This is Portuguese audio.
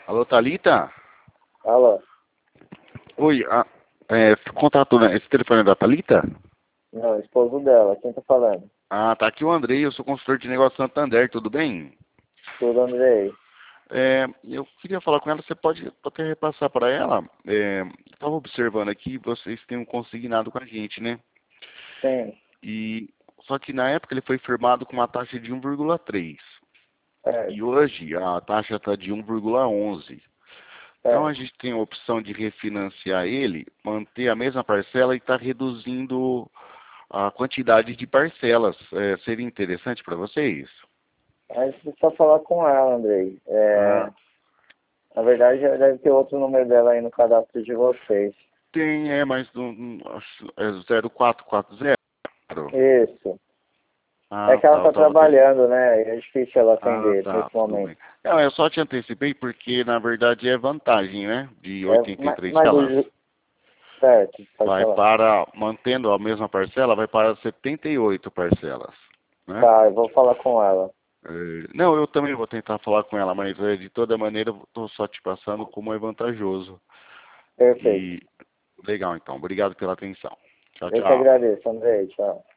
Alô, Thalita? Alô? Oi, contato, né? Esse telefone é da Thalita? Não, esposo dela. Quem tá falando? Ah, tá aqui o Andrei, eu sou consultor de negócio Santander, tudo bem? Tudo, Andrei. Eu queria falar com ela, você pode até repassar para ela. Estava observando aqui, vocês têm um consignado com a gente, né? Sim. E, só que na época ele foi firmado com uma taxa de 1,3. E Certo, hoje a taxa está de 1,11. Então a certo. gente tem a opção de refinanciar ele, manter a mesma parcela e estar reduzindo a quantidade de parcelas. Seria interessante para vocês? Aí você precisa falar com ela, Andrei. Ah, Na verdade, já deve ter outro número dela aí no cadastro de vocês. tem, mas é 0440. Isso. É Ah, que ela tá, eu tá tava trabalhando, né? É difícil ela Ah, atender tá, nesse tudo momento. bem. Não, eu só te antecipei porque na verdade é vantagem, né? De É, 83 que mas ela certo, pode vai falar. para, mantendo a mesma parcela, vai para 78 parcelas, né? Tá, eu vou falar com ela. Não, eu também vou tentar falar com ela, mas de toda maneira eu estou só te passando como é vantajoso. Perfeito. E legal, então. Obrigado pela atenção. Tchau, Eu que tchau. agradeço, Andrei. Tchau.